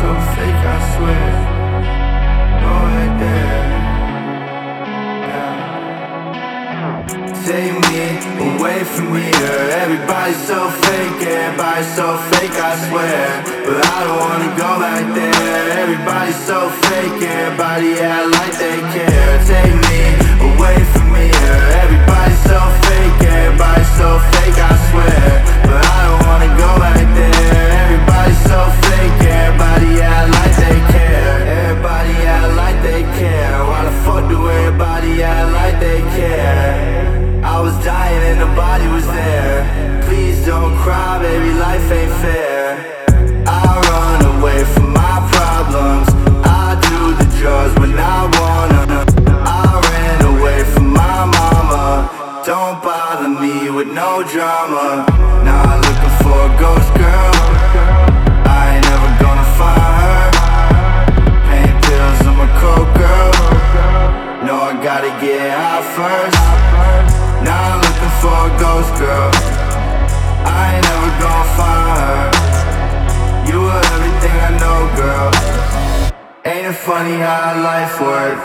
so fake, I swear. Go right there. Take me away from here. Everybody's so fake, everybody's so fake, I swear. But I don't wanna go back there. Everybody's so fake, everybody act like they care. Take me away from here. Everybody's so fake, everybody's so fake, I swear. But I don't wanna go back there. Everybody's so fake, everybody act like they care. Everybody act like they care. Why the fuck do everybody act like they care? I was dying and nobody was there. Please don't cry, baby, life ain't fair. I run away from my problems. I do the drugs when I wanna. I ran away from my mama. Don't bother me with no drama. Now I'm looking for a ghost girl. I ain't never gonna find her. Pain pills, I'm a coke girl. No, I gotta get out first. Now I'm looking for a ghost girl. I ain't never gonna find her. You were everything I know, girl. Ain't it funny how life works?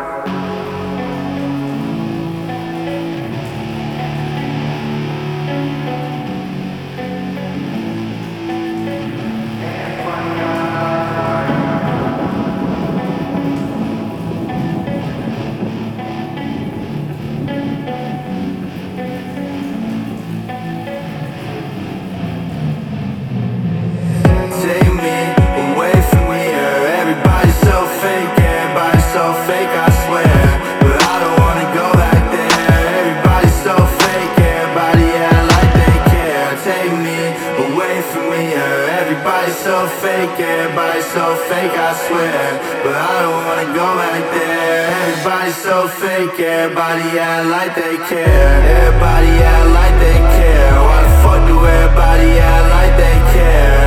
Take me away from here. Everybody's so fake, everybody's so fake, I swear. But I don't wanna go back there. Everybody's so fake, everybody act like they care. Take me away from here. Everybody's so fake, everybody's so fake, I swear. But I don't wanna go back there. Everybody's so fake, everybody act like they care. Everybody act like they care. Why the fuck do everybody act like they care?